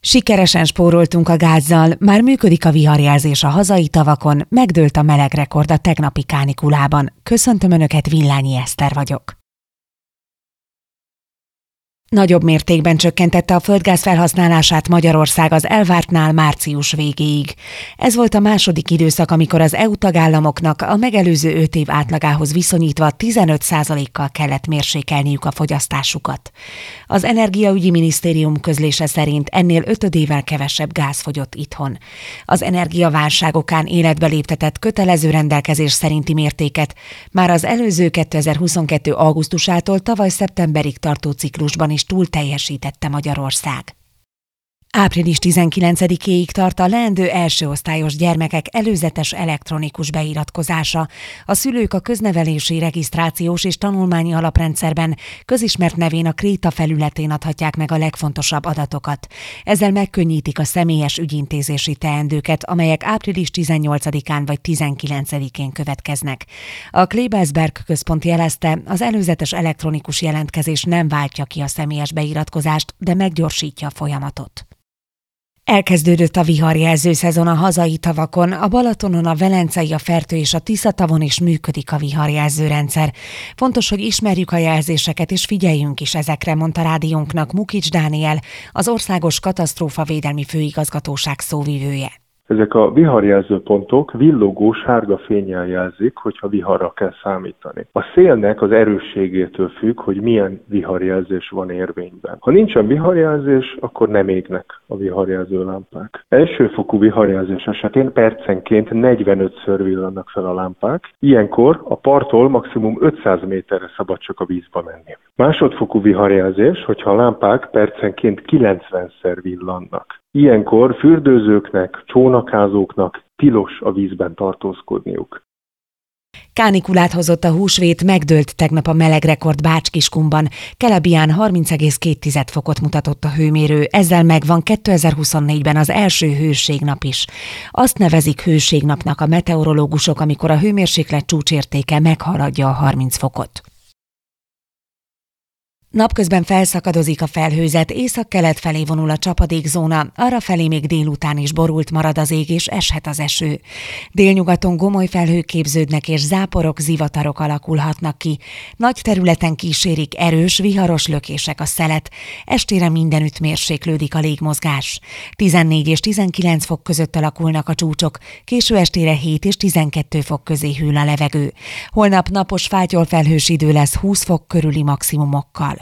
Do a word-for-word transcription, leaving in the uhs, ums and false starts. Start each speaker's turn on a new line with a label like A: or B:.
A: Sikeresen spóroltunk a gázzal, már működik a viharjelzés a hazai tavakon, megdőlt a melegrekord a tegnapi kánikulában. Köszöntöm Önöket, Villányi Eszter vagyok. Nagyobb mértékben csökkentette a földgáz felhasználását Magyarország az elvártnál március végéig. Ez volt a második időszak, amikor az é u tagállamoknak a megelőző öt év átlagához viszonyítva tizenöt százalékkal kellett mérsékelniük a fogyasztásukat. Az Energiaügyi Minisztérium közlése szerint ennél ötödével kevesebb gáz fogyott itthon. Az energiaválság okán életbe léptetett kötelező rendelkezés szerinti mértéket már az előző kétezer-huszonkettő augusztusától tavaly szeptemberig tartó ciklusban is túl teljesítette Magyarország. április tizenkilencedikéig tart a leendő első osztályos gyermekek előzetes elektronikus beiratkozása. A szülők a köznevelési, regisztrációs és tanulmányi alaprendszerben közismert nevén a Kréta felületén adhatják meg a legfontosabb adatokat. Ezzel megkönnyítik a személyes ügyintézési teendőket, amelyek április tizennyolcadikán vagy tizenkilencedikén következnek. A Klebersberg központ jelezte, az előzetes elektronikus jelentkezés nem váltja ki a személyes beiratkozást, de meggyorsítja a folyamatot. Elkezdődött a viharjelző szezon a hazai tavakon, a Balatonon, a Velencei, a Fertő és a Tisza-tavon is működik a viharjelző rendszer. Fontos, hogy ismerjük a jelzéseket és figyeljünk is ezekre, mondta rádiónknak Mukics Dániel, az Országos Katasztrófavédelmi Főigazgatóság szóvivője.
B: Ezek a viharjelző pontok villogó sárga fénnyel jelzik, hogyha viharra kell számítani. A szélnek az erősségétől függ, hogy milyen viharjelzés van érvényben. Ha nincsen viharjelzés, akkor nem égnek a viharjelző lámpák. Elsőfokú viharjelzés esetén percenként negyvenötször villannak fel a lámpák. Ilyenkor a parttól maximum ötszáz méterre szabad csak a vízbe menni. Másodfokú viharjelzés, hogyha a lámpák percenként kilencvenszer villannak. Ilyenkor fürdőzőknek, csónakázóknak tilos a vízben tartózkodniuk.
A: Kánikulát hozott a húsvét, megdőlt tegnap a melegrekord Bács-Kiskunban. Kelebián harminc egész két fokot mutatott a hőmérő, ezzel megvan kétezer-huszonnégyben az első hőségnap is. Azt nevezik hőségnapnak a meteorológusok, amikor a hőmérséklet csúcsértéke meghaladja a harminc fokot. Napközben felszakadozik a felhőzet, északkelet felé vonul a csapadékzóna, arrafelé még délután is borult marad az ég és eshet az eső. Délnyugaton gomoly felhők képződnek és záporok, zivatarok alakulhatnak ki. Nagy területen kísérik erős, viharos lökések a szelet, estére mindenütt mérséklődik a légmozgás. tizennégy és tizenkilenc fok között alakulnak a csúcsok, késő estére hét és tizenkettő fok közé hűl a levegő. Holnap napos fátyolfelhős idő lesz húsz fok körüli maximumokkal.